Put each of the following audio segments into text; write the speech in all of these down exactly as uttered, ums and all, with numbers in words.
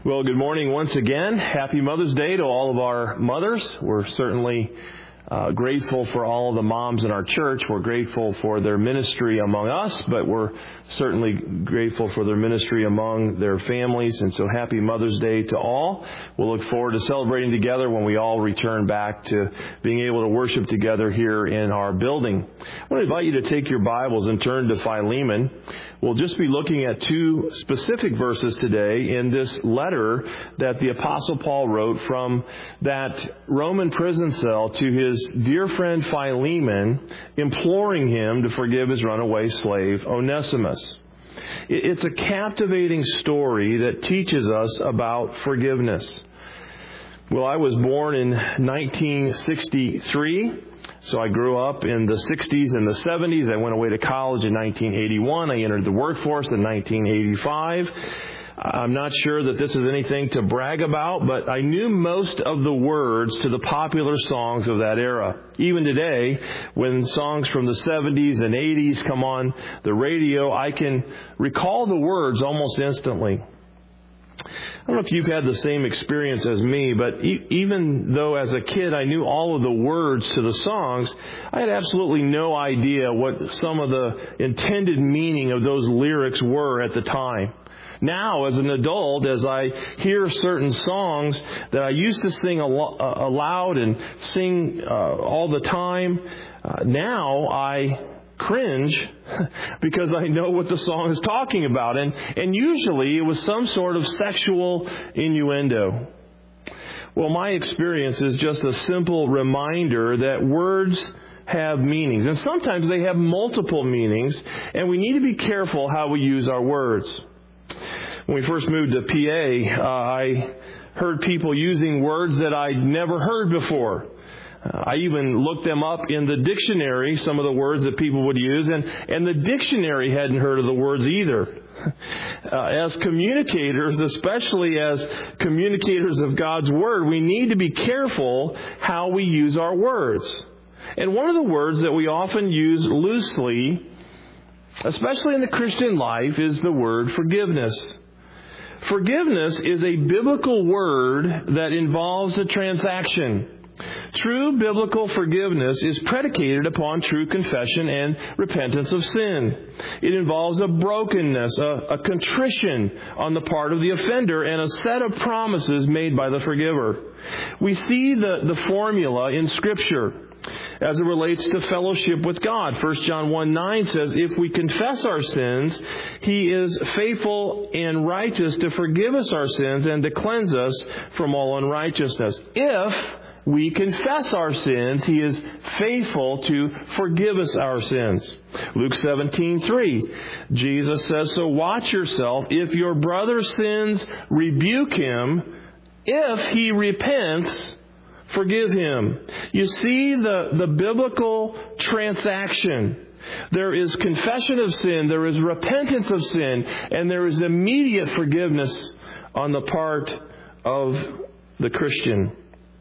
Well, good morning once again. Happy Mother's Day to all of our mothers. We're certainly uh, grateful for all of the moms in our church. We're grateful for their ministry among us, but we're certainly grateful for their ministry among their families. And so happy Mother's Day to all. We'll look forward to celebrating together when we all return back to being able to worship together here in our building. I want to invite you to take your Bibles and turn to Philemon. We'll just be looking at two specific verses today in this letter that the Apostle Paul wrote from that Roman prison cell to his dear friend Philemon, imploring him to forgive his runaway slave Onesimus. It's a captivating story that teaches us about forgiveness. Well, I was born in nineteen sixty-three. So I grew up in the sixties and the seventies. I went away to college in nineteen eighty-one. I entered the workforce in nineteen eighty-five. I'm not sure that this is anything to brag about, but I knew most of the words to the popular songs of that era. Even today, when songs from the seventies and eighties come on the radio, I can recall the words almost instantly. I don't know if you've had the same experience as me, but e- even though as a kid I knew all of the words to the songs, I had absolutely no idea what some of the intended meaning of those lyrics were at the time. Now, as an adult, as I hear certain songs that I used to sing al- uh, aloud and sing uh, all the time, uh, now I cringe because I know what the song is talking about. And, and usually it was some sort of sexual innuendo. Well, my experience is just a simple reminder that words have meanings. And sometimes they have multiple meanings. And we need to be careful how we use our words. When we first moved to P A, uh, I heard people using words that I'd never heard before. Uh, I even looked them up in the dictionary, some of the words that people would use, and, and the dictionary hadn't heard of the words either. Uh, as communicators, especially as communicators of God's Word, we need to be careful how we use our words. And one of the words that we often use loosely, especially in the Christian life, is the word forgiveness. Forgiveness is a biblical word that involves a transaction. True biblical forgiveness is predicated upon true confession and repentance of sin. It involves a brokenness, a, a contrition on the part of the offender, and a set of promises made by the forgiver. We see the, the formula in Scripture as it relates to fellowship with God. First John one nine says, if we confess our sins, He is faithful and righteous to forgive us our sins and to cleanse us from all unrighteousness. If we confess our sins, He is faithful to forgive us our sins. Luke seventeen three, Jesus says, so watch yourself. If your brother sins, rebuke him. If he repents, forgive him. You see the, the biblical transaction. There is confession of sin, there is repentance of sin, and there is immediate forgiveness on the part of the Christian.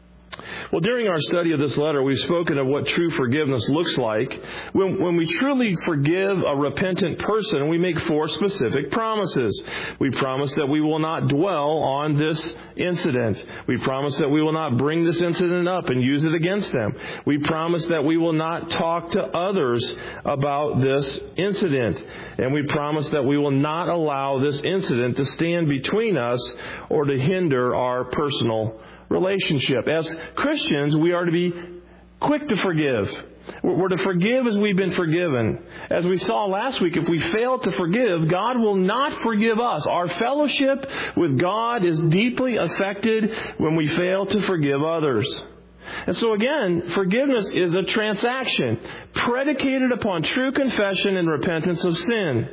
Well, during our study of this letter, we've spoken of what true forgiveness looks like. When, when we truly forgive a repentant person, we make four specific promises. We promise that we will not dwell on this incident. We promise that we will not bring this incident up and use it against them. We promise that we will not talk to others about this incident. And we promise that we will not allow this incident to stand between us or to hinder our personal relationship. As Christians, we are to be quick to forgive. We're to forgive as we've been forgiven. As we saw last week, if we fail to forgive, God will not forgive us. Our fellowship with God is deeply affected when we fail to forgive others. And so again, forgiveness is a transaction predicated upon true confession and repentance of sin.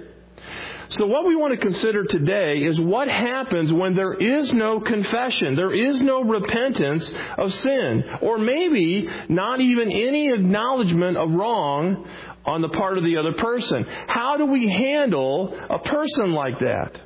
So what we want to consider today is what happens when there is no confession, there is no repentance of sin, or maybe not even any acknowledgement of wrong on the part of the other person. How do we handle a person like that?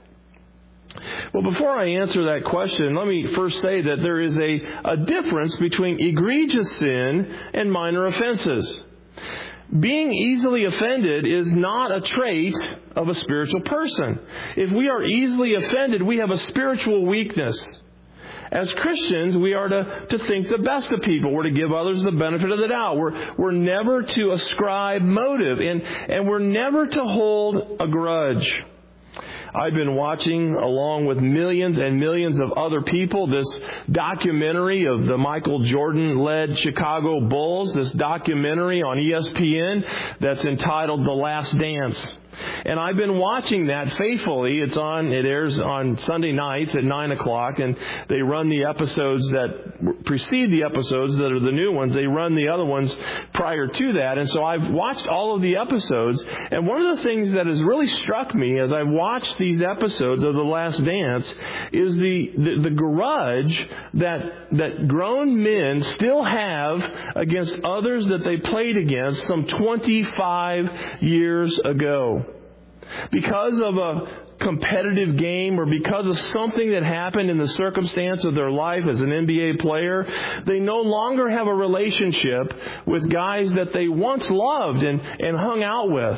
Well, before I answer that question, let me first say that there is a, a difference between egregious sin and minor offenses. Being easily offended is not a trait of a spiritual person. If we are easily offended, we have a spiritual weakness. As Christians, we are to, to think the best of people. We're to give others the benefit of the doubt. We're, we're never to ascribe motive, and, and we're never to hold a grudge. I've been watching, along with millions and millions of other people, this documentary of the Michael Jordan-led Chicago Bulls, this documentary on E S P N that's entitled The Last Dance. And I've been watching that faithfully. It's on, it airs on Sunday nights at nine o'clock, and they run the episodes that precede the episodes that are the new ones. They run the other ones prior to that. And so I've watched all of the episodes, and one of the things that has really struck me as I've watched these episodes of The Last Dance is the, the, the grudge that, that grown men still have against others that they played against some twenty-five years ago. Because of a competitive game or because of something that happened in the circumstance of their life as an N B A player, they no longer have a relationship with guys that they once loved and, and hung out with.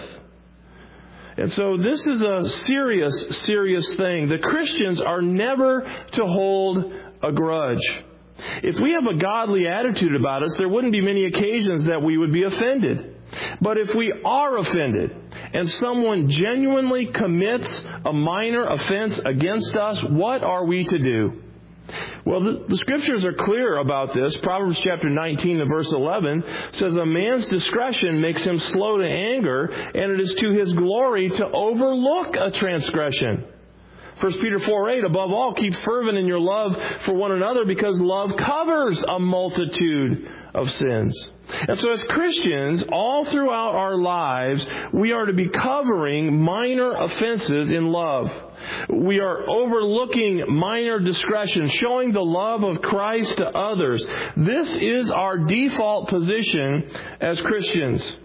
And so this is a serious, serious thing. The Christians are never to hold a grudge. If we have a godly attitude about us, there wouldn't be many occasions that we would be offended. But if we are offended and someone genuinely commits a minor offense against us, what are we to do? Well, the, the Scriptures are clear about this. Proverbs chapter nineteen and verse eleven says, "A man's discretion makes him slow to anger, and it is to his glory to overlook a transgression." First Peter four eight, "Above all, keep fervent in your love for one another, because love covers a multitude of sins." And so as Christians, all throughout our lives, we are to be covering minor offenses in love. We are overlooking minor discretion, showing the love of Christ to others. This is our default position as Christians.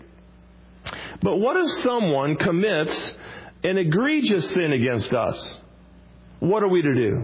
But what if someone commits an egregious sin against us? What are we to do?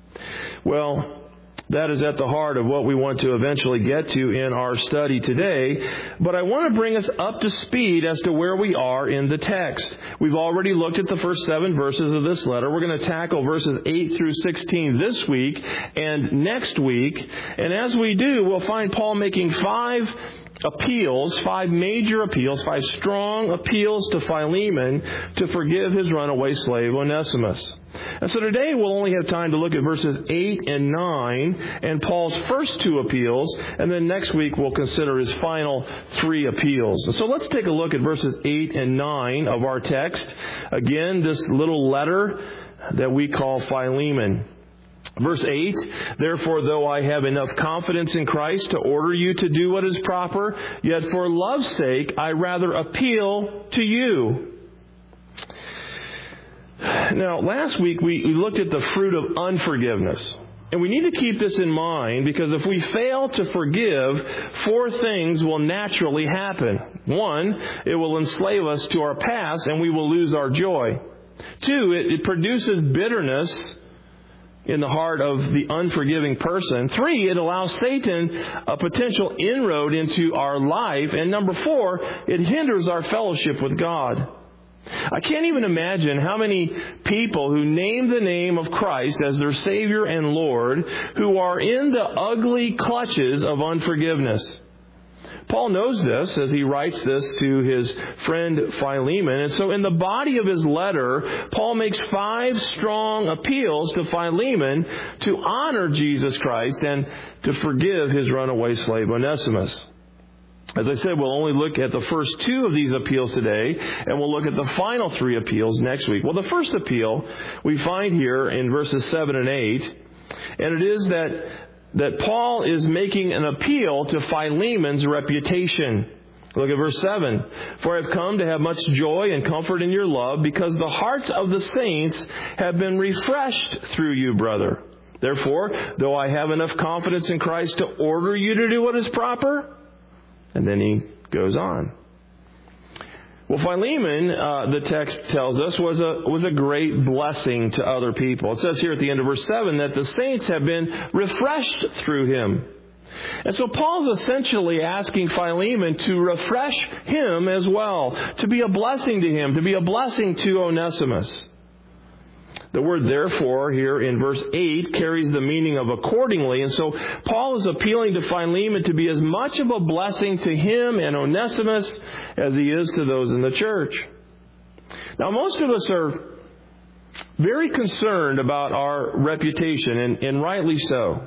Well, that is at the heart of what we want to eventually get to in our study today. But I want to bring us up to speed as to where we are in the text. We've already looked at the first seven verses of this letter. We're going to tackle verses eight through sixteen this week and next week. And as we do, we'll find Paul making five appeals, five major appeals, five strong appeals to Philemon to forgive his runaway slave Onesimus. And so today we'll only have time to look at verses eight and nine and Paul's first two appeals, and then next week we'll consider his final three appeals. And so let's take a look at verses eight and nine of our text. Again, this little letter that we call Philemon. Verse eight, "Therefore, though I have enough confidence in Christ to order you to do what is proper, yet for love's sake I rather appeal to you." Now, last week we, we looked at the fruit of unforgiveness. And we need to keep this in mind, because if we fail to forgive, four things will naturally happen. One, it will enslave us to our past and we will lose our joy. Two, it, it produces bitterness in the heart of the unforgiving person. Three, it allows Satan a potential inroad into our life. And number four, it hinders our fellowship with God. I can't even imagine how many people who name the name of Christ as their Savior and Lord who are in the ugly clutches of unforgiveness. Paul knows this as he writes this to his friend Philemon. And so in the body of his letter, Paul makes five strong appeals to Philemon to honor Jesus Christ and to forgive his runaway slave Onesimus. As I said, we'll only look at the first two of these appeals today, and we'll look at the final three appeals next week. Well, the first appeal we find here in verses seven and eight, and it is that that Paul is making an appeal to Philemon's reputation. Look at verse seven. "For I have come to have much joy and comfort in your love, because the hearts of the saints have been refreshed through you, brother. Therefore, though I have enough confidence in Christ to order you to do what is proper," and then he goes on. Well, Philemon, uh, the text tells us, was a was a great blessing to other people. It says here at the end of verse seven that the saints have been refreshed through him. And so Paul's essentially asking Philemon to refresh him as well, to be a blessing to him, to be a blessing to Onesimus. The word therefore here in verse eight carries the meaning of accordingly. And so Paul is appealing to Philemon to be as much of a blessing to him and Onesimus as he is to those in the church. Now, most of us are very concerned about our reputation, and, and rightly so.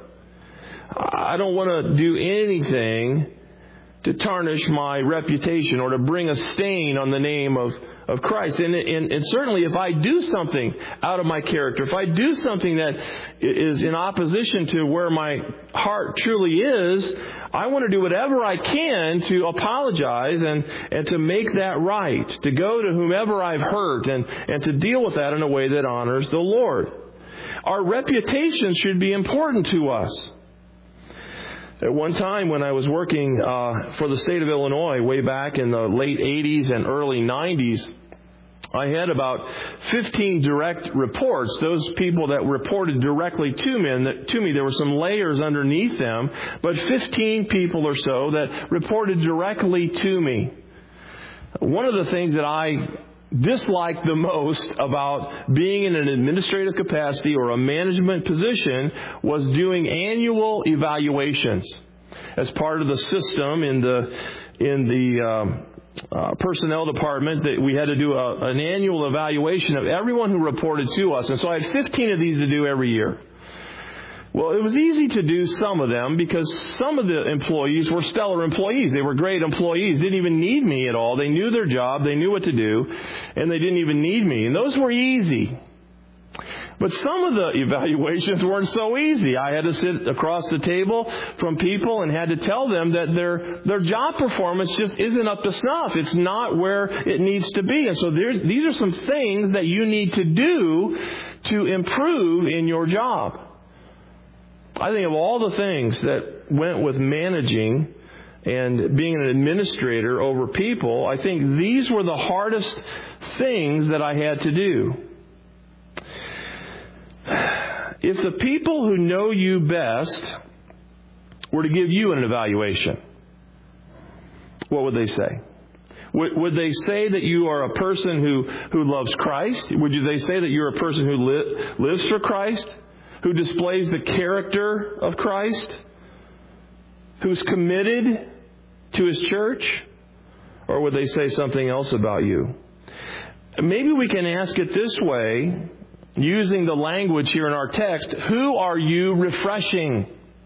I don't want to do anything to tarnish my reputation or to bring a stain on the name of, of Christ. And, and, and certainly if I do something out of my character, if I do something that is in opposition to where my heart truly is, I want to do whatever I can to apologize and, and to make that right, to go to whomever I've hurt and, and to deal with that in a way that honors the Lord. Our reputation should be important to us. At one time when I was working uh, for the state of Illinois way back in the late eighties and early nineties, I had about fifteen direct reports. Those people that reported directly to me, and to me, there were some layers underneath them, but fifteen people or so that reported directly to me. One of the things that I disliked the most about being in an administrative capacity or a management position was doing annual evaluations. As part of the system in the in the um, uh, personnel department, that we had to do a, an annual evaluation of everyone who reported to us. And so I had fifteen of these to do every year. Well, it was easy to do some of them because some of the employees were stellar employees. They were great employees. Didn't even need me at all. They knew their job. They knew what to do. And they didn't even need me. And those were easy. But some of the evaluations weren't so easy. I had to sit across the table from people and had to tell them that their their job performance just isn't up to snuff. It's not where it needs to be. And so there, these are some things that you need to do to improve in your job. I think of all the things that went with managing and being an administrator over people, I think these were the hardest things that I had to do. If the people who know you best were to give you an evaluation, what would they say? Would, would they say that you are a person who, who loves Christ? Would they say that you're a person who li- lives for Christ? Who displays the character of Christ? Who's committed to His church? Or would they say something else about you? Maybe we can ask it this way, using the language here in our text. Who are you refreshing?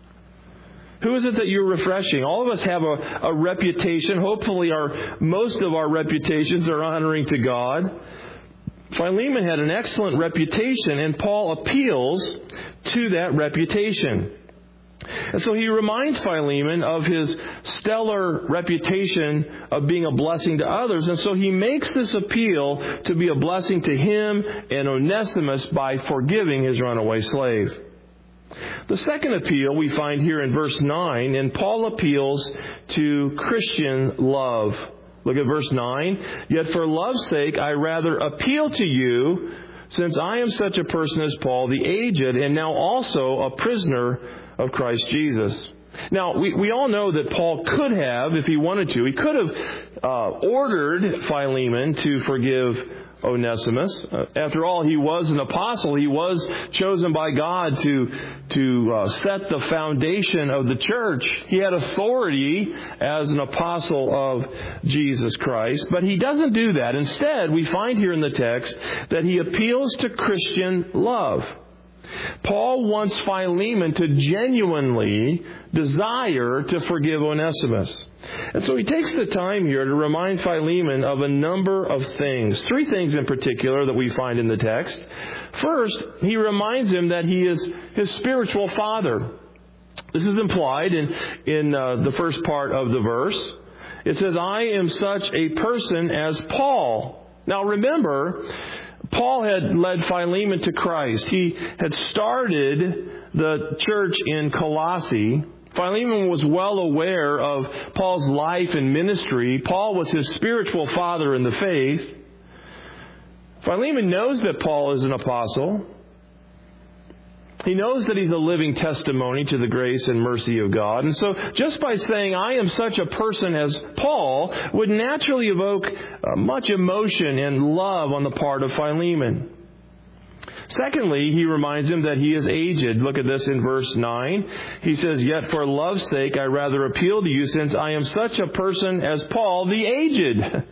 Who is it that you're refreshing? All of us have a, a reputation. Hopefully our most of our reputations are honoring to God. Philemon had an excellent reputation, and Paul appeals to that reputation. And so he reminds Philemon of his stellar reputation of being a blessing to others. And so he makes this appeal to be a blessing to him and Onesimus by forgiving his runaway slave. The second appeal we find here in verse nine, and Paul appeals to Christian love. Look at verse nine. Yet for love's sake, I rather appeal to you, since I am such a person as Paul, the aged, and now also a prisoner of Christ Jesus. Now, we, we all know that Paul could have, if he wanted to, he could have uh, ordered Philemon to forgive Onesimus. Uh, after all, he was an apostle. He was chosen by God to to uh, set the foundation of the church. He had authority as an apostle of Jesus Christ. But he doesn't do that. Instead, we find here in the text that he appeals to Christian love. Paul wants Philemon to genuinely desire to forgive Onesimus. And so he takes the time here to remind Philemon of a number of things. Three things in particular that we find in the text. First, he reminds him that he is his spiritual father. This is implied in, in uh, the first part of the verse. It says, I am such a person as Paul. Now remember, Paul had led Philemon to Christ. He had started the church in Colossae. Philemon was well aware of Paul's life and ministry. Paul was his spiritual father in the faith. Philemon knows that Paul is an apostle. He knows that he's a living testimony to the grace and mercy of God. And so just by saying, I am such a person as Paul, would naturally evoke uh, much emotion and love on the part of Philemon. Secondly, he reminds him that he is aged. Look at this in verse nine. He says, yet for love's sake I rather appeal to you, since I am such a person as Paul the aged.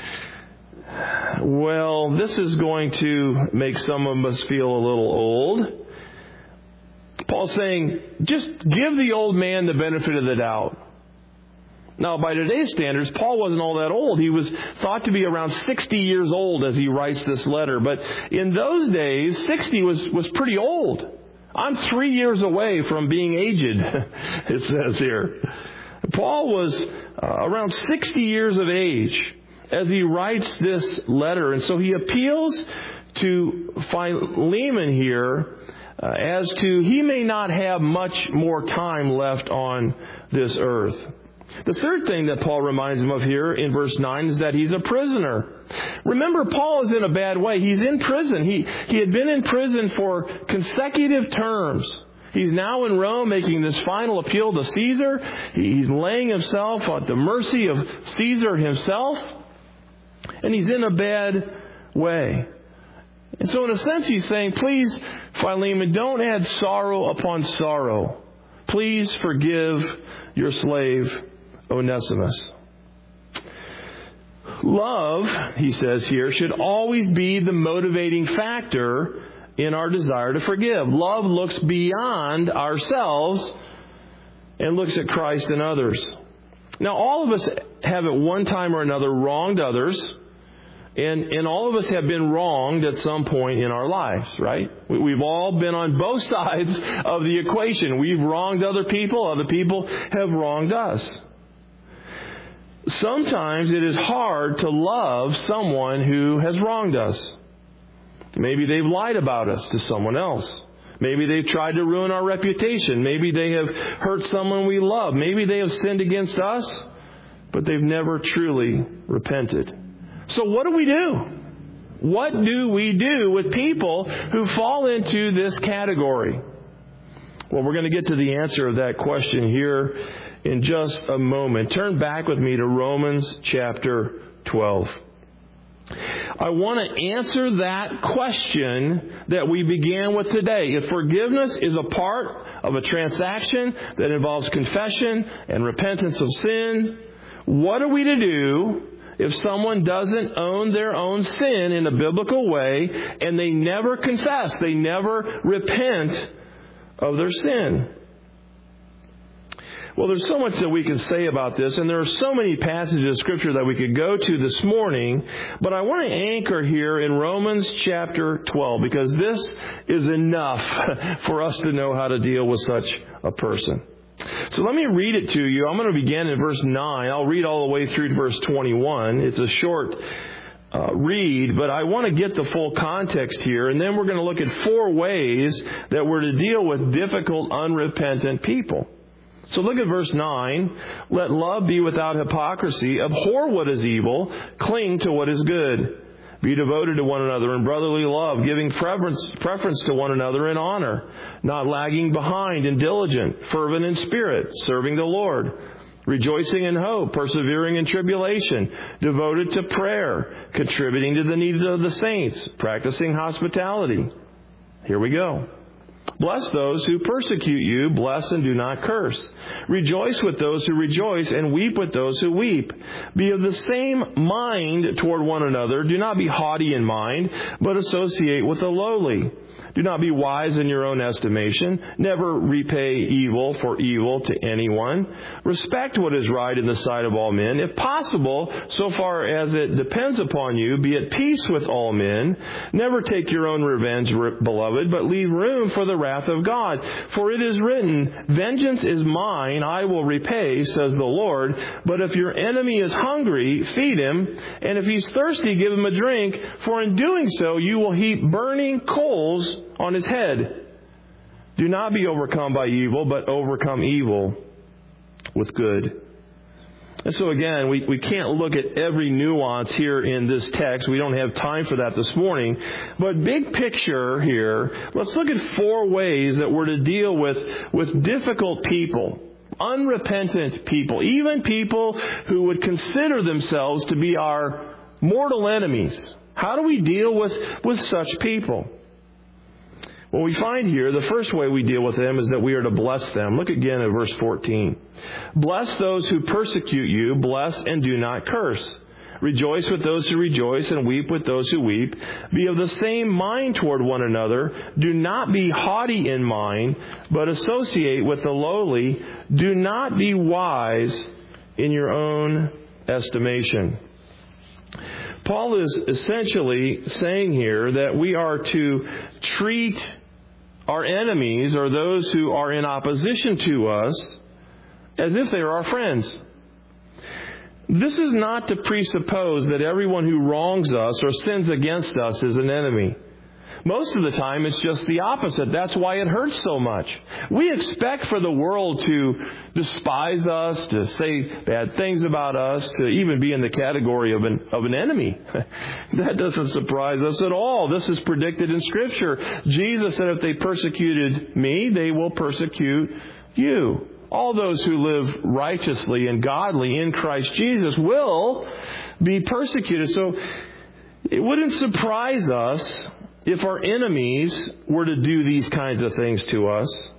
Well, this is going to make some of us feel a little old. Paul's saying, just give the old man the benefit of the doubt. Now, by today's standards, Paul wasn't all that old. He was thought to be around sixty years old as he writes this letter. But in those days, sixty was, was pretty old. I'm three years away from being aged, it says here. Paul was uh, around sixty years of age as he writes this letter. And so he appeals to Philemon here uh, as to he may not have much more time left on this earth. The third thing that Paul reminds him of here in verse nine is that he's a prisoner. Remember, Paul is in a bad way. He's in prison. He, he had been in prison for consecutive terms. He's now in Rome making this final appeal to Caesar. He's laying himself at the mercy of Caesar himself. And he's in a bad way. And so in a sense he's saying, please, Philemon, don't add sorrow upon sorrow. Please forgive your slave Onesimus. Love, he says here, should always be the motivating factor in our desire to forgive. Love looks beyond ourselves and looks at Christ and others. Now, all of us have at one time or another wronged others, and, and all of us have been wronged at some point in our lives, right? We, we've all been on both sides of the equation. We've wronged other people. Other people have wronged us. Sometimes it is hard to love someone who has wronged us. Maybe they've lied about us to someone else. Maybe they've tried to ruin our reputation. Maybe they have hurt someone we love. Maybe they have sinned against us, but they've never truly repented. So what do we do? What do we do with people who fall into this category? Well, we're going to get to the answer of that question here in just a moment. Turn back with me to Romans chapter twelve. I want to answer that question that we began with today. If forgiveness is a part of a transaction that involves confession and repentance of sin, what are we to do if someone doesn't own their own sin in a biblical way and they never confess, they never repent of their sin? Well, there's so much that we can say about this, and there are so many passages of Scripture that we could go to this morning, but I want to anchor here in Romans chapter twelve, because this is enough for us to know how to deal with such a person. So let me read it to you. I'm going to begin in verse nine. I'll read all the way through to verse twenty-one. It's a short uh, read, but I want to get the full context here, and then we're going to look at four ways that we're to deal with difficult, unrepentant people. So look at verse nine. Let love be without hypocrisy. Abhor what is evil. Cling to what is good. Be devoted to one another in brotherly love, giving preference, preference to one another in honor, not lagging behind and diligent, fervent in spirit, serving the Lord, rejoicing in hope, persevering in tribulation, devoted to prayer, contributing to the needs of the saints, practicing hospitality. Here we go. Bless those who persecute you. Bless and do not curse. Rejoice with those who rejoice, and weep with those who weep. Be of the same mind toward one another. Do not be haughty in mind, but associate with the lowly. Do not be wise in your own estimation. Never repay evil for evil to anyone. Respect what is right in the sight of all men. If possible, so far as it depends upon you, be at peace with all men. Never take your own revenge, beloved, but leave room for the wrath of God. For it is written, vengeance is mine, I will repay, says the Lord. But if your enemy is hungry, feed him. And if he's thirsty, give him a drink. For in doing so, you will heap burning coals on his head. Do not be overcome by evil, but overcome evil with good. And so again, we, we can't look at every nuance here in this text. We don't have time for that this morning. But big picture here, let's look at four ways that we're to deal with, with difficult people, unrepentant people, even people who would consider themselves to be our mortal enemies. How do we deal with, with such people? Well, we find here the first way we deal with them is that we are to bless them. Look again at verse fourteen. Bless those who persecute you, bless and do not curse. Rejoice with those who rejoice and weep with those who weep. Be of the same mind toward one another. Do not be haughty in mind, but associate with the lowly. Do not be wise in your own estimation. Paul is essentially saying here that we are to treat our enemies, or those who are in opposition to us, as if they are our friends. This is not to presuppose that everyone who wrongs us or sins against us is an enemy. Most of the time, it's just the opposite. That's why it hurts so much. We expect for the world to despise us, to say bad things about us, to even be in the category of an, of an enemy. That doesn't surprise us at all. This is predicted in Scripture. Jesus said, if they persecuted me, they will persecute you. All those who live righteously and godly in Christ Jesus will be persecuted. So it wouldn't surprise us if our enemies were to do these kinds of things to us.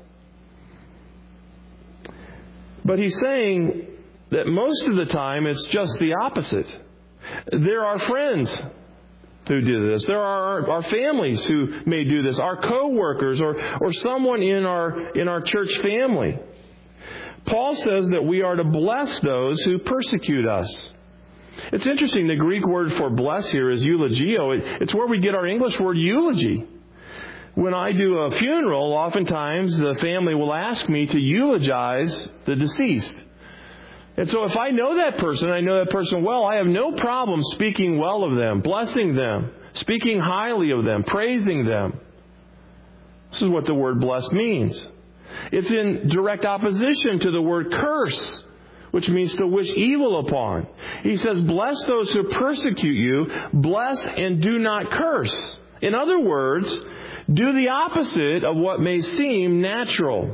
But he's saying that most of the time it's just the opposite. There are friends who do this. There are our families who may do this. Our co-workers or, or someone in our, in our church family. Paul says that we are to bless those who persecute us. It's interesting, the Greek word for bless here is eulogio. It's where we get our English word eulogy. When I do a funeral, oftentimes the family will ask me to eulogize the deceased. And so if I know that person, I know that person well, I have no problem speaking well of them, blessing them, speaking highly of them, praising them. This is what the word bless means. It's in direct opposition to the word curse, which means to wish evil upon. He says, bless those who persecute you, bless and do not curse. In other words, do the opposite of what may seem natural.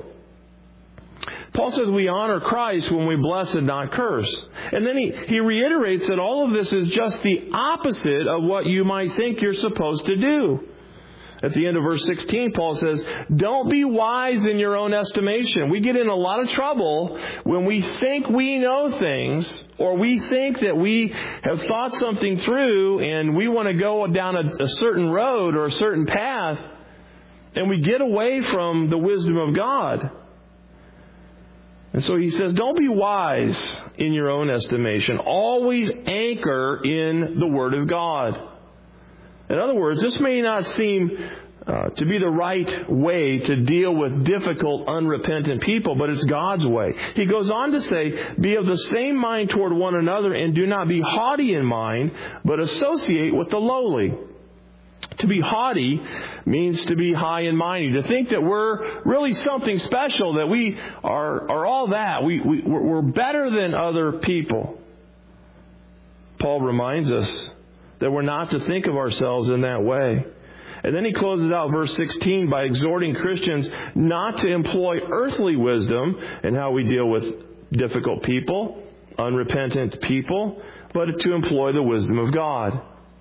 Paul says we honor Christ when we bless and not curse. And then he, he reiterates that all of this is just the opposite of what you might think you're supposed to do. At the end of verse sixteen, Paul says, don't be wise in your own estimation. We get in a lot of trouble when we think we know things, or we think that we have thought something through and we want to go down a, a certain road or a certain path, and we get away from the wisdom of God. And so he says, don't be wise in your own estimation. Always anchor in the Word of God. In other words, this may not seem uh, to be the right way to deal with difficult, unrepentant people, but it's God's way. He goes on to say, be of the same mind toward one another and do not be haughty in mind, but associate with the lowly. To be haughty means to be high and mighty, to think that we're really something special, that we are, are all that. We, we, we're better than other people. Paul reminds us that we're not to think of ourselves in that way. And then he closes out verse sixteen by exhorting Christians not to employ earthly wisdom in how we deal with difficult people, unrepentant people, but to employ the wisdom of God.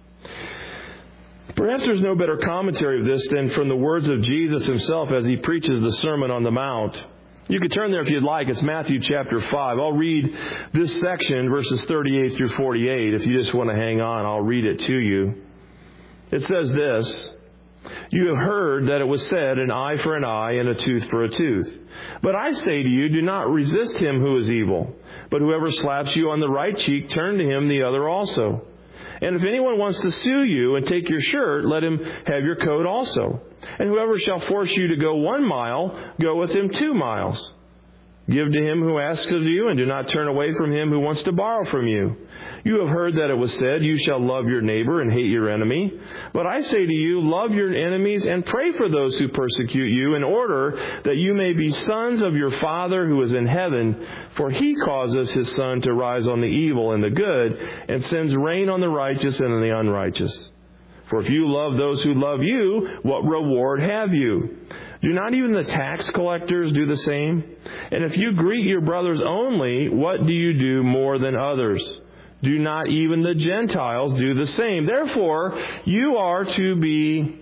Perhaps there's no better commentary of this than from the words of Jesus himself as he preaches the Sermon on the Mount. You could turn there if you'd like. It's Matthew chapter five. I'll read this section, verses thirty-eight through forty-eight. If you just want to hang on, I'll read it to you. It says this, you have heard that it was said, an eye for an eye and a tooth for a tooth. But I say to you, do not resist him who is evil. But whoever slaps you on the right cheek, turn to him the other also. And if anyone wants to sue you and take your shirt, let him have your coat also. And whoever shall force you to go one mile, go with him two miles. Give to him who asks of you, and do not turn away from him who wants to borrow from you. You have heard that it was said, you shall love your neighbor and hate your enemy. But I say to you, love your enemies and pray for those who persecute you, in order that you may be sons of your Father who is in heaven. For he causes his sun to rise on the evil and the good, and sends rain on the righteous and on the unrighteous. For if you love those who love you, what reward have you? Do not even the tax collectors do the same? And if you greet your brothers only, what do you do more than others? Do not even the Gentiles do the same? Therefore, you are to be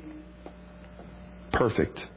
perfect,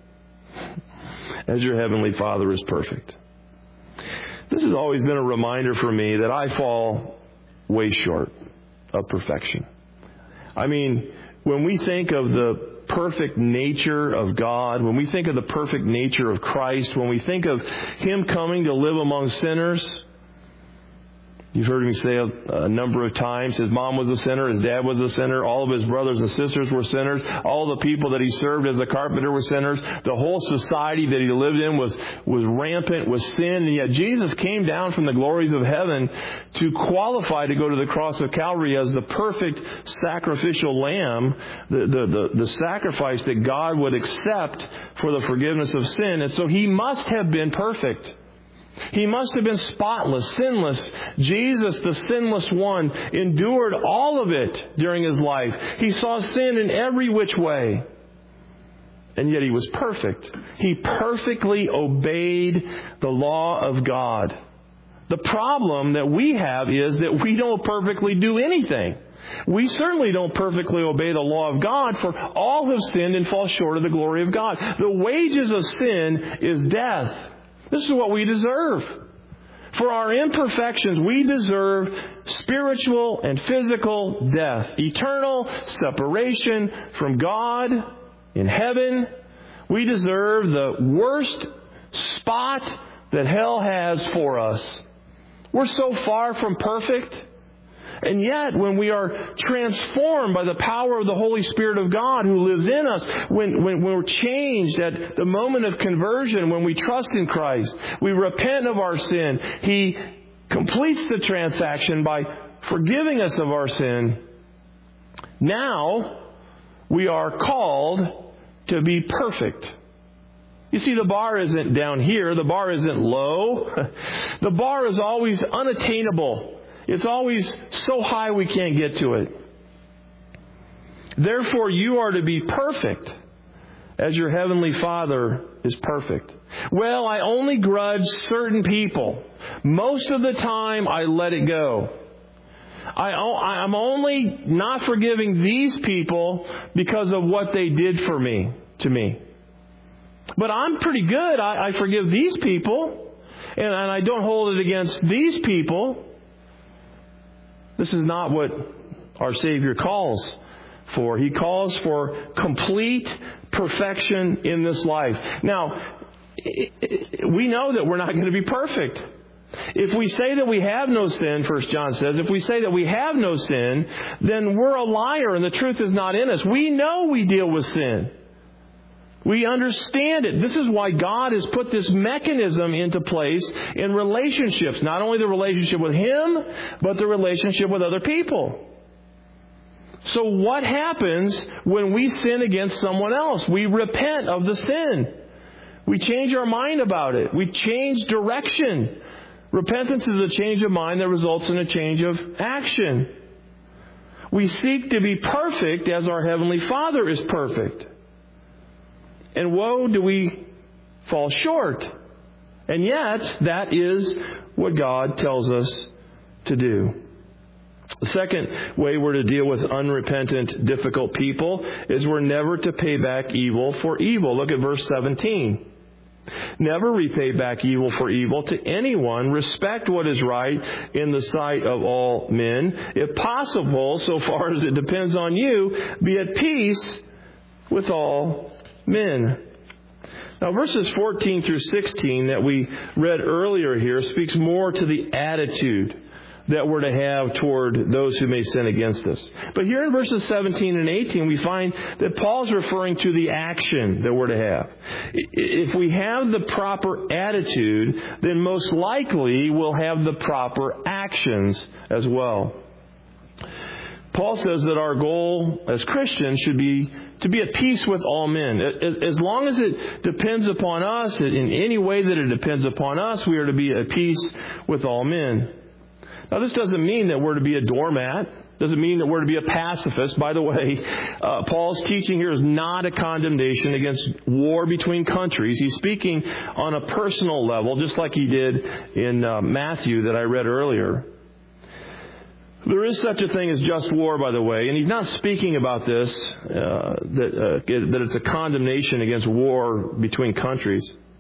as your heavenly Father is perfect. This has always been a reminder for me that I fall way short of perfection. I mean, when we think of the perfect nature of God, when we think of the perfect nature of Christ, when we think of Him coming to live among sinners, you've heard me say a, a number of times, his mom was a sinner, his dad was a sinner, all of his brothers and sisters were sinners, all the people that he served as a carpenter were sinners, the whole society that he lived in was, was rampant with sin, and yet Jesus came down from the glories of heaven to qualify to go to the cross of Calvary as the perfect sacrificial lamb, the, the, the, the sacrifice that God would accept for the forgiveness of sin, and so He must have been perfect. He must have been spotless, sinless. Jesus, the sinless one, endured all of it during His life. He saw sin in every which way. And yet He was perfect. He perfectly obeyed the law of God. The problem that we have is that we don't perfectly do anything. We certainly don't perfectly obey the law of God, for all have sinned and fall short of the glory of God. The wages of sin is death. This is what we deserve. For our imperfections, we deserve spiritual and physical death, eternal separation from God in heaven. We deserve the worst spot that hell has for us. We're so far from perfect. And yet, when we are transformed by the power of the Holy Spirit of God who lives in us, when, when we're changed at the moment of conversion, when we trust in Christ, we repent of our sin, He completes the transaction by forgiving us of our sin. Now, we are called to be perfect. You see, the bar isn't down here. The bar isn't low. The bar is always unattainable. It's always so high we can't get to it. Therefore, you are to be perfect as your heavenly Father is perfect. Well, I only grudge certain people. Most of the time, I let it go. I, I'm only not forgiving these people because of what they did for me, to me. But I'm pretty good. I, I forgive these people, and, and I don't hold it against these people. This is not what our Savior calls for. He calls for complete perfection in this life. Now, we know that we're not going to be perfect. If we say that we have no sin, First John says, if we say that we have no sin, then we're a liar and the truth is not in us. We know we deal with sin. We understand it. This is why God has put this mechanism into place in relationships. Not only the relationship with Him, but the relationship with other people. So what happens when we sin against someone else? We repent of the sin. We change our mind about it. We change direction. Repentance is a change of mind that results in a change of action. We seek to be perfect as our Heavenly Father is perfect. And woe, do we fall short. And yet, that is what God tells us to do. The second way we're to deal with unrepentant, difficult people is we're never to pay back evil for evil. Look at verse seventeen. Never repay back evil for evil to anyone. Respect what is right in the sight of all men. If possible, so far as it depends on you, be at peace with all men. Now, verses fourteen through sixteen that we read earlier here speaks more to the attitude that we're to have toward those who may sin against us. But here in verses seventeen and eighteen, we find that Paul's referring to the action that we're to have. If we have the proper attitude, then most likely we'll have the proper actions as well. Paul says that our goal as Christians should be to be at peace with all men. As, as long as it depends upon us, in any way that it depends upon us, we are to be at peace with all men. Now, this doesn't mean that we're to be a doormat. Doesn't mean that we're to be a pacifist. By the way, uh, Paul's teaching here is not a condemnation against war between countries. He's speaking on a personal level, just like he did in uh, Matthew that I read earlier. There is such a thing as just war, by the way, and he's not speaking about this, uh, that, uh, that it's a condemnation against war between countries.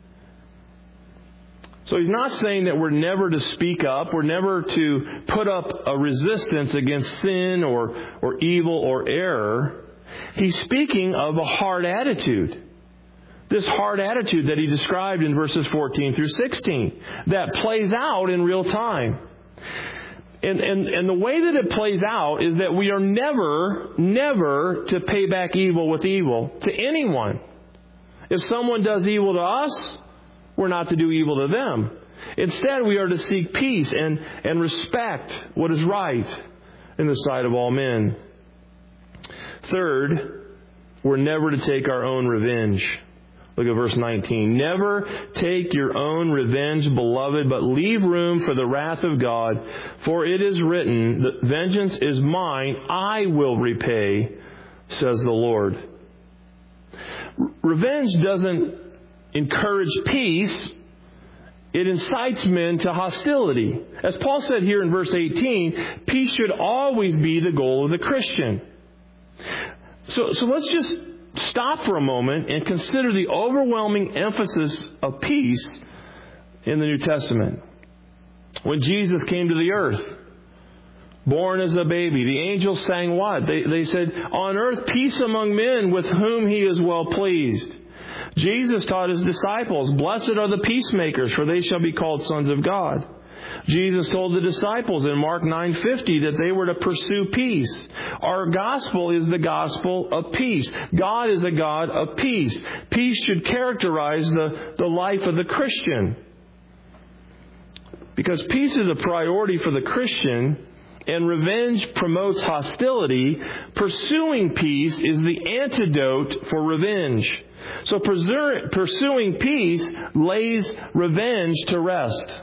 So he's not saying that we're never to speak up, we're never to put up a resistance against sin or, or evil or error. He's speaking of a hard attitude. This hard attitude that he described in verses fourteen through sixteen, that plays out in real time. And, and, and the way that it plays out is that we are never, never to pay back evil with evil to anyone. If someone does evil to us, we're not to do evil to them. Instead, we are to seek peace and, and respect what is right in the sight of all men. Third, we're never to take our own revenge. Look at verse nineteen. Never take your own revenge, beloved, but leave room for the wrath of God. For it is written, vengeance is mine, I will repay, says the Lord. Revenge doesn't encourage peace. It incites men to hostility. As Paul said here in verse eighteen, peace should always be the goal of the Christian. So, so let's just stop for a moment and consider the overwhelming emphasis of peace in the New Testament. When Jesus came to the earth, born as a baby, the angels sang what? They, they said, on earth peace among men with whom he is well pleased. Jesus taught his disciples, blessed are the peacemakers, for they shall be called sons of God. Jesus told the disciples in Mark nine fifty that they were to pursue peace. Our gospel is the gospel of peace. God is a God of peace. Peace should characterize the, the life of the Christian. Because peace is a priority for the Christian, and revenge promotes hostility, pursuing peace is the antidote for revenge. So pursuing peace lays revenge to rest.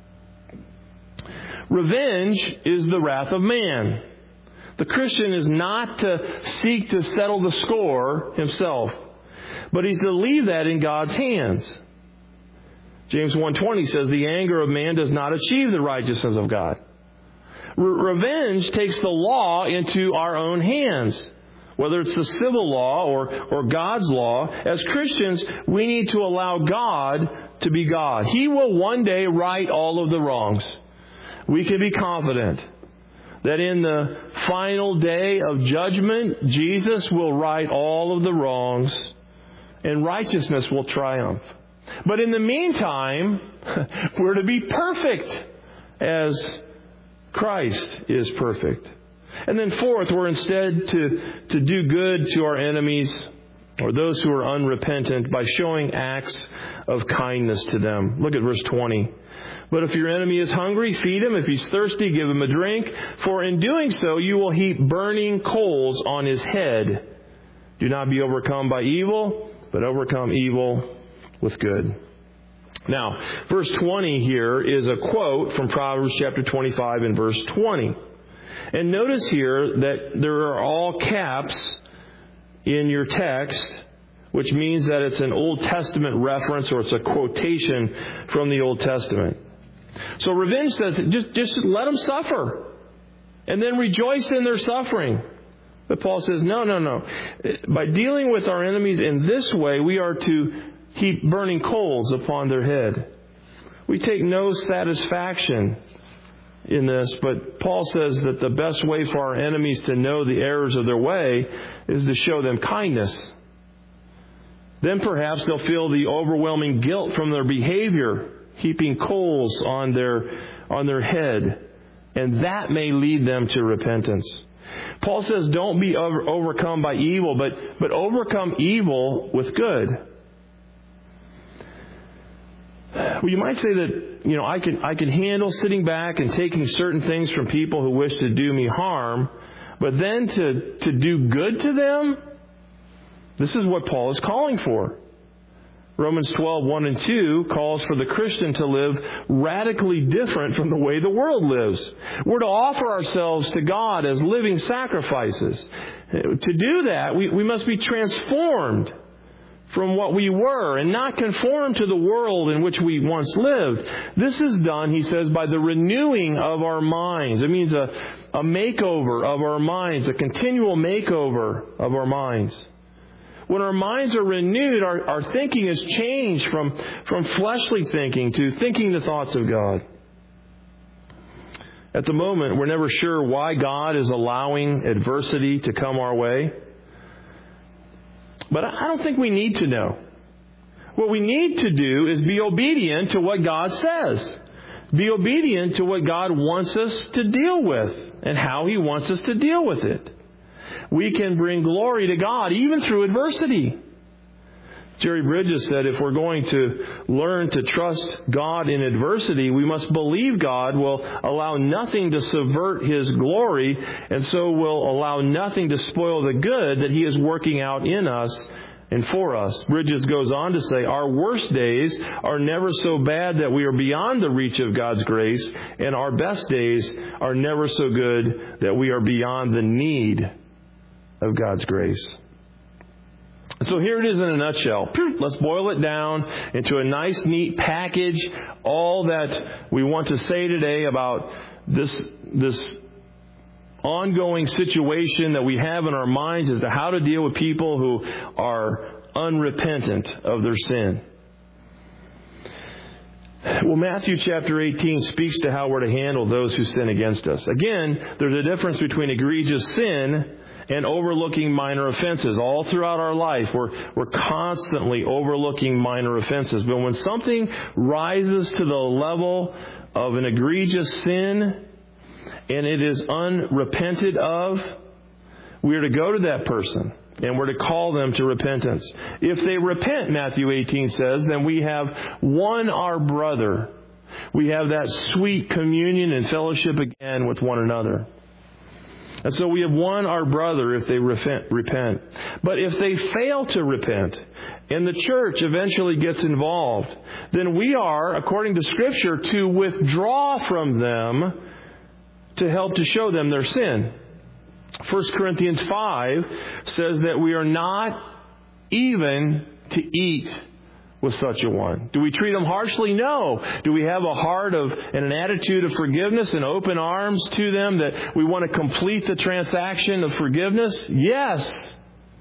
Revenge is the wrath of man. The Christian is not to seek to settle the score himself, but he's to leave that in God's hands. James one twenty says, the anger of man does not achieve the righteousness of God. Re- revenge takes the law into our own hands. Whether it's the civil law or, or God's law, as Christians, we need to allow God to be God. He will one day right all of the wrongs. We can be confident that in the final day of judgment, Jesus will right all of the wrongs and righteousness will triumph. But in the meantime, we're to be perfect as Christ is perfect. And then fourth, we're instead to, to do good to our enemies or those who are unrepentant by showing acts of kindness to them. Look at verse twenty. But if your enemy is hungry, feed him. If he's thirsty, give him a drink. For in doing so, you will heap burning coals on his head. Do not be overcome by evil, but overcome evil with good. Now, verse twenty here is a quote from Proverbs chapter twenty-five and verse twenty. And notice here that there are all caps in your text, which means that it's an Old Testament reference or it's a quotation from the Old Testament. So revenge says, just, just let them suffer and then rejoice in their suffering. But Paul says, no, no, no. By dealing with our enemies in this way, we are to heap burning coals upon their head. We take no satisfaction in this, but Paul says that the best way for our enemies to know the errors of their way is to show them kindness. Then perhaps they'll feel the overwhelming guilt from their behavior, heaping coals on their on their head And that may lead them to repentance. Paul says, don't be over, overcome by evil, but, but overcome evil with good. Well, you might say that, you know, I can, I can handle sitting back and taking certain things from people who wish to do me harm, but then to, to do good to them, this is what Paul is calling for. Romans twelve, one and two calls for the Christian to live radically different from the way the world lives. We're to offer ourselves to God as living sacrifices. To do that, we, we must be transformed from what we were and not conform to the world in which we once lived. This is done, he says, by the renewing of our minds. It means a, a makeover of our minds, a continual makeover of our minds. When our minds are renewed, our, our thinking is changed from, from fleshly thinking to thinking the thoughts of God. At the moment, we're never sure why God is allowing adversity to come our way. But I don't think we need to know. What we need to do is be obedient to what God says. Be obedient to what God wants us to deal with and how He wants us to deal with it. We can bring glory to God even through adversity. Jerry Bridges said if we're going to learn to trust God in adversity, we must believe God will allow nothing to subvert His glory, and so will allow nothing to spoil the good that He is working out in us and for us. Bridges goes on to say, our worst days are never so bad that we are beyond the reach of God's grace, and our best days are never so good that we are beyond the need of God's grace. So here it is in a nutshell. Let's boil it down into a nice, neat package. All that we want to say today about this, this ongoing situation that we have in our minds as to how to deal with people who are unrepentant of their sin. Well, Matthew chapter eighteen speaks to how we're to handle those who sin against us. Again, there's a difference between egregious sin and overlooking minor offenses. All throughout our life, we're, we're constantly overlooking minor offenses. But when something rises to the level of an egregious sin and it is unrepented of, we are to go to that person and we're to call them to repentance. If they repent, Matthew eighteen says, then we have won our brother. We have that sweet communion and fellowship again with one another. And so we have won our brother if they repent. But if they fail to repent, and the church eventually gets involved, then we are, according to Scripture, to withdraw from them to help to show them their sin. First Corinthians five says that we are not even to eat with such a one. Do we treat them harshly? No. Do we have a heart of and an attitude of forgiveness and open arms to them that we want to complete the transaction of forgiveness? Yes.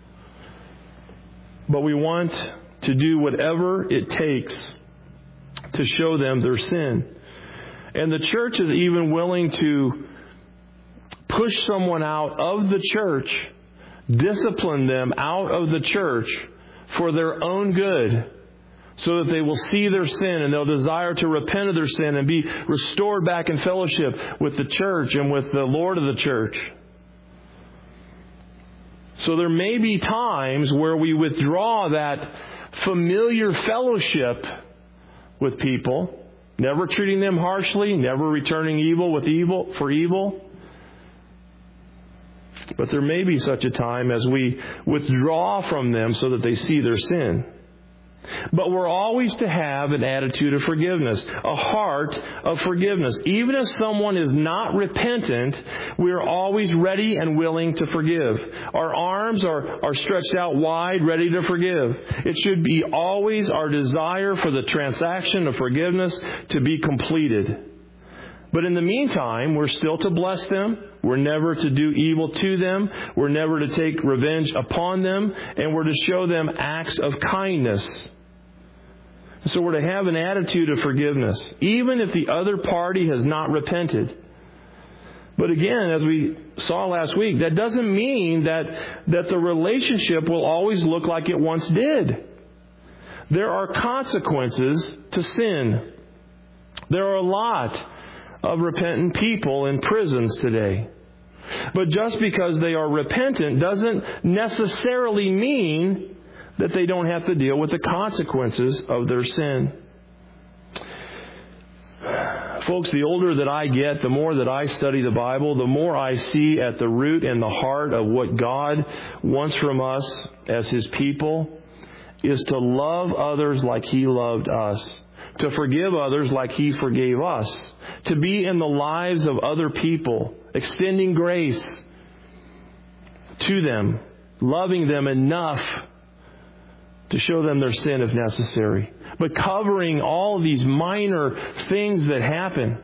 But we want to do whatever it takes to show them their sin. And the church is even willing to push someone out of the church, discipline them out of the church for their own good, so that they will see their sin and they'll desire to repent of their sin and be restored back in fellowship with the church and with the Lord of the church. So there may be times where we withdraw that familiar fellowship with people, never treating them harshly, never returning evil with evil for evil. But there may be such a time as we withdraw from them so that they see their sin. But we're always to have an attitude of forgiveness, a heart of forgiveness. Even if someone is not repentant, we are always ready and willing to forgive. Our arms are, are stretched out wide, ready to forgive. It should be always our desire for the transaction of forgiveness to be completed. But in the meantime, we're still to bless them. We're never to do evil to them. We're never to take revenge upon them. And we're to show them acts of kindness. So we're to have an attitude of forgiveness, even if the other party has not repented. But again, as we saw last week, that doesn't mean that, that the relationship will always look like it once did. There are consequences to sin. There are a lot of repentant people in prisons today. But just because they are repentant doesn't necessarily mean that they don't have to deal with the consequences of their sin. Folks, the older that I get, the more that I study the Bible, the more I see at the root and the heart of what God wants from us as His people is to love others like He loved us, to forgive others like He forgave us, to be in the lives of other people, extending grace to them, loving them enough to show them their sin if necessary, but covering all these minor things that happen.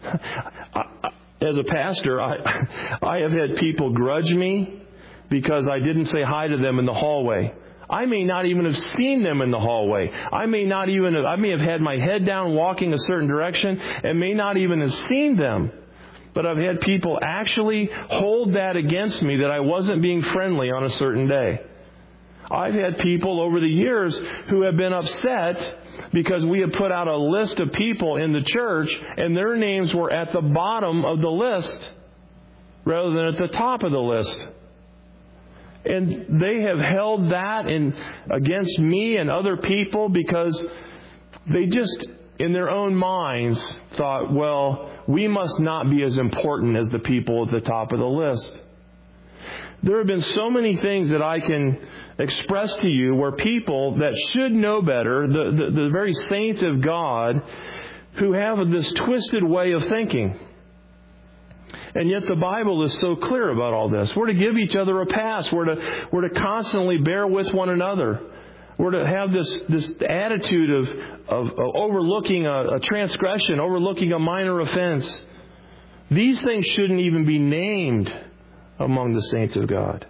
As a pastor, I, I have had people grudge me because I didn't say hi to them in the hallway. I may not even have seen them in the hallway. I may not even have, I may have had my head down walking a certain direction and may not even have seen them. But I've had people actually hold that against me that I wasn't being friendly on a certain day. I've had people over the years who have been upset because we had put out a list of people in the church and their names were at the bottom of the list rather than at the top of the list. And they have held that in against me and other people because they just, in their own minds, thought, well, we must not be as important as the people at the top of the list. There have been so many things that I can express to you where people that should know better, the, the, the very saints of God, who have this twisted way of thinking. And yet the Bible is so clear about all this. We're to give each other a pass. We're to, we're to constantly bear with one another. We're to have this, this attitude of, of, of overlooking a, a transgression, overlooking a minor offense. These things shouldn't even be named among the saints of God.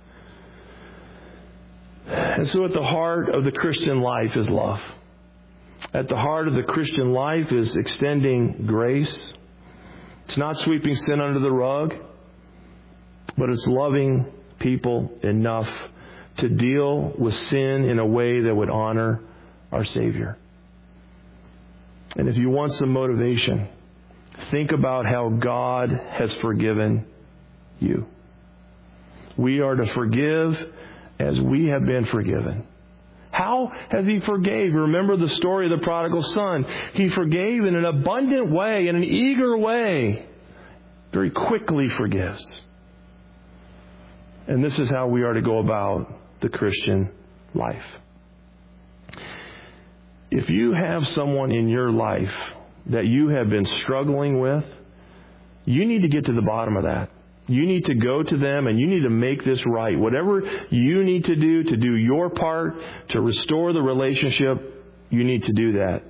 And so at the heart of the Christian life is love. At the heart of the Christian life is extending grace. It's not sweeping sin under the rug, but it's loving people enough to deal with sin in a way that would honor our Savior. And if you want some motivation, think about how God has forgiven you. We are to forgive as we have been forgiven. How has He forgave? Remember the story of the prodigal son. He forgave in an abundant way, in an eager way. Very quickly forgives. And this is how we are to go about the Christian life. If you have someone in your life that you have been struggling with, you need to get to the bottom of that. You need to go to them and you need to make this right. Whatever you need to do to do your part to restore the relationship, you need to do that.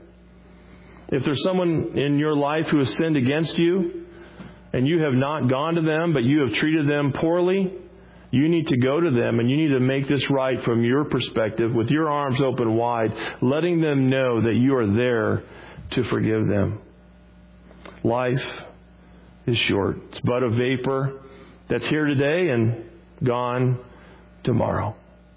If there's someone in your life who has sinned against you and you have not gone to them, but you have treated them poorly, you need to go to them and you need to make this right from your perspective with your arms open wide, letting them know that you are there to forgive them. Life is short. It's but a vapor that's here today and gone tomorrow.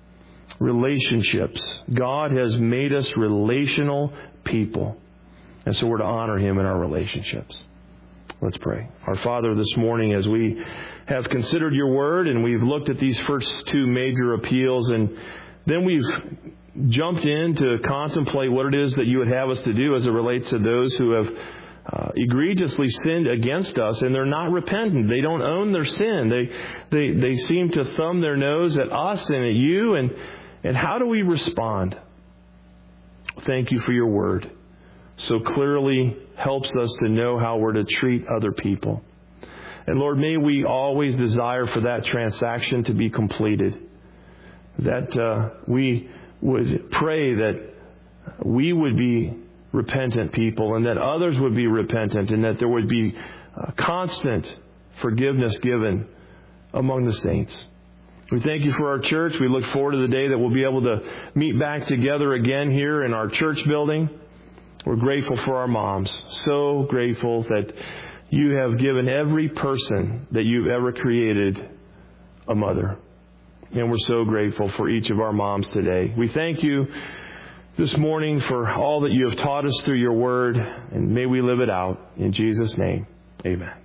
Relationships. God has made us relational people. And so we're to honor Him in our relationships. Let's pray. Our Father, this morning as we have considered Your Word and we've looked at these first two major appeals and then we've jumped in to contemplate what it is that You would have us to do as it relates to those who have Uh, egregiously sinned against us, and they're not repentant. They don't own their sin. They they they seem to thumb their nose at us and at You. And and how do we respond? Thank You for Your Word. So clearly helps us to know how we're to treat other people. And Lord, may we always desire for that transaction to be completed. That uh, we would pray that we would be repentant people and that others would be repentant and that there would be uh, constant forgiveness given among the saints. We thank You for our church. We look forward to the day that we'll be able to meet back together again here in our church building. We're grateful for our moms. So grateful that You have given every person that You've ever created a mother. And we're so grateful for each of our moms today. We thank You this morning for all that you have taught us through your word, and may we live it out. In Jesus' name, amen.